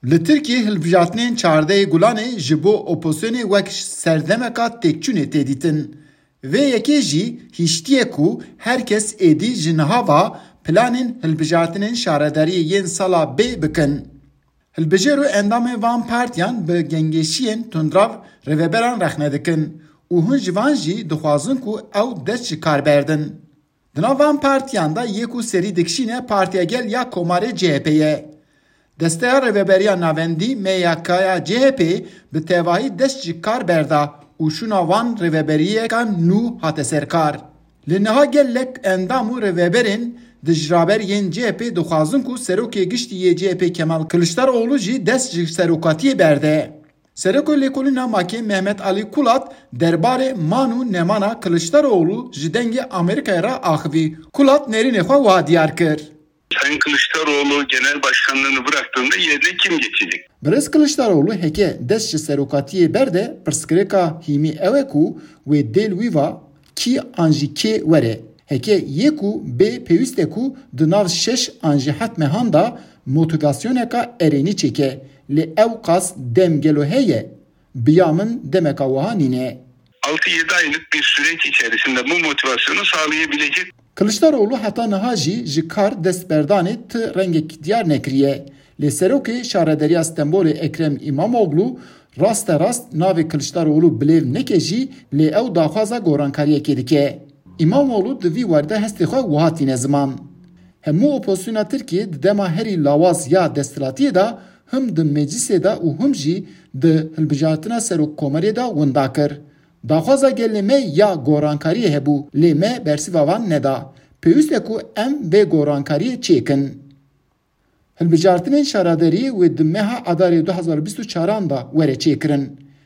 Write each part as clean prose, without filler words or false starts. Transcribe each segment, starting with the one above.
Li Tirkiye hilbijartinên çardeyê Gulanê ji bo opozisyonê wek serdemeka têkçûnê tê dîtin. Vê yekê jî hîştiyê ku herkes êdî ji nihava planên hilbijartinên şaredariyê yên sala bê bikin. Hilbijêr û endamên van partiyan bi gengeşiyên tundrav rêveberan rexne dikin û hûn ji van jî dixwazin ku ew dest ji kar berdin. Di nav van partiyan da yê ku serî dikişîne Partiya Gel ya Komarê CHP'ye. Desteya rêveberiya navendî MYKya CHP bi tevahî dest ji kar berda û şûna van rêveberiyekan nû hate serkar. Li niha gelek endam û rêveberên dijraberiyên CHP dixwazin ku serokê giştî yê CHP Kemal Kılıçdaroğlu jî dest ji serokatiyê berde. Serokê Lêkolîna Makê Mehmet Ali Kulat derbarê man û nemana Kılıçdaroğlu ji dengê Amerîkayê re axivî. Kulat nêrînê xwe wiha diyar kir. Sayın Kılıçdaroğlu genel başkanlığını bıraktığında yerine kim geçecek? Birez Kılıçdaroğlu heke dest ji serokatiyê berde pirsgirêka hîmî ew e ku wê dêl wî va kî an jî kê were. Heke yê ku bê pêwîst e ku di nav 6 an jî 7 mehan da motivasyoneka erênî çêke. Lê ew qas dem gelo heye. Biya min demeka wiha nîne. 6-7 aylık bir süreç içerisinde bu motivasyonu sağlayabilecek. Kılıçdaroğlu heta niha jî ji kar destberdanê ti rengek diyar nekiriye. Lê serokê şarederiya Stenbolê Ekrem İmamoğlu rast navê Kılıçdaroğlu bilêv neke jî lê ew daxwaza gorankariyekê dike. İmamoğlu di vî werde hestê xwe wiha tîne ziman. Hemû opozisyona Tirkiye di dema herî lawaz ya desthilatiyê da him di meclisê da û him jî di hilbijartina Serokkomarê da winda kir. Daxwaza gelê me ya gorankariyê hebû lê me bersiva wan neda. Pêwîst e ku em vê gorankariyê çêkin. Hilbijartinên şaredariyê wê di meha Adarê 2024 da were çêkirin.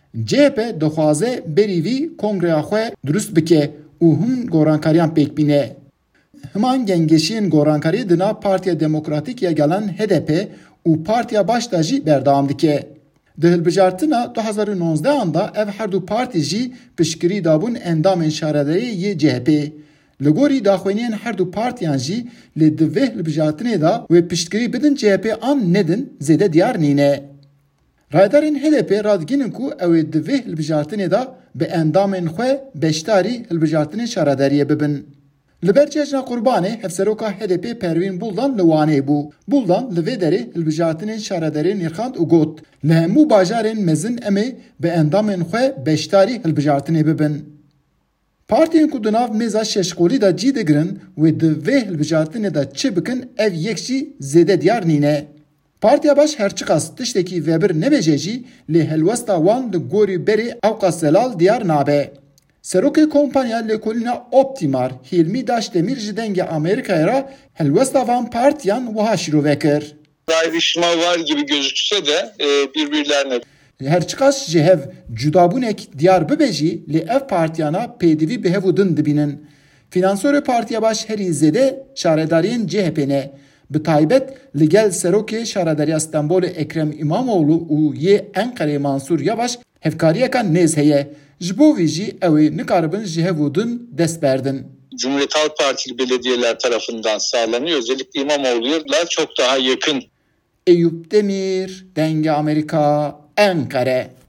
CHP dixwaze berî vî kongreya xwe durust bike û hûn gorankariyan pêk bîne. Himan gengeşiyên gorankariyê di nav Partiya Demokratîk ya gelen HDP û Partiya Baş da jî berdewam dike. Di hilbijartina 2019 da ev her du partî jî piştgirî dabûn endamên şaredariyê yê CHP. Li gorî daxuyaniyên her du partiyan jî lê di vê hilbijartinê da wê piştgirî bidin CHP an nedin zêde diyar nîne. Raydarên HDP radgînin ku ew ê di vê hilbijartinê da bi endamên xwe beşdarî hilbijartinên şaredariyê bibin. Li ber cejna Qurbanê hevseroka HDP Pervîn Buldan li Wanê bû. Buldan li vê derê hilbijartinên şaredariyê nîrxand û got li hemû bajarên mezin em ê bi endamên xwe beşdarî hilbijartinê bibin. Partiyên ku di nav mêza şeşqolî da cî digirin wê di vê hilbijartinê da çi bikin ev yek jî zêde diyar nîne. Partiya Baş her çi qas tiştekî vebir nebêje jî lê helwesta wan li gorî berê ew qas zelal diyar nabe. Serokê Kompanya Lêkolîna Optimar Hilmi Daşdemir ji dengê Amerîkayê re helwesta van partiyan wiha şîrove kir. Ayrışma var gibi gözükse de birbirlerine. Her çi qas ji hev cudabûnek diyar bibe jî lê ev partiyana pêdivî bi hev û din dibînin. Finansörê Partiya Baş herî zêde şaredariyên CHP'ne. Bi taybet li gel serokê şaredariya Stenbolê Ekrem İmamoğlu û yê Enqereyê Mansur Yavaş hevkariyekan nêz heye. Ji bo vî jî ew ê nikaribin ji hev û din dest berdin. Cumhuriyet Halk Partili belediyeler tarafından sağlanıyor. Özellikle İmamoğlu'yla çok daha yakın. Eyüp Demir, Denge Amerika, Ankara.